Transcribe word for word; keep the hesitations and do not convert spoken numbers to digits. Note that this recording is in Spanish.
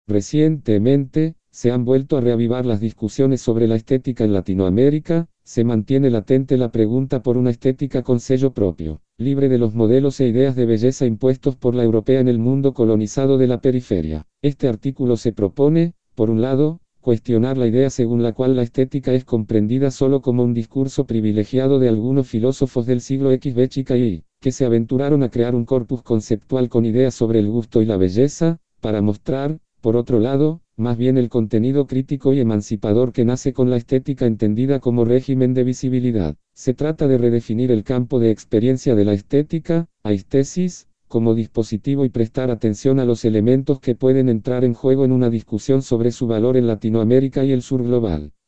Recientemente, se han vuelto a reavivar las discusiones sobre la estética en Latinoamérica. Se mantiene latente la pregunta por una estética con sello propio, libre de los modelos e ideas de belleza impuestos por la europea en el mundo colonizado de la periferia. Este artículo se propone, por un lado, cuestionar la idea según la cual la estética es comprendida solo como un discurso privilegiado de algunos filósofos del siglo equis be chica y, que se aventuraron a crear un corpus conceptual con ideas sobre el gusto y la belleza, para mostrar, por otro lado, más bien el contenido crítico y emancipador que nace con la estética entendida como régimen de visibilidad. Se trata de redefinir el campo de experiencia de la estética, aesthesis, como dispositivo y prestar atención a los elementos que pueden entrar en juego en una discusión sobre su valor en Latinoamérica y el sur global.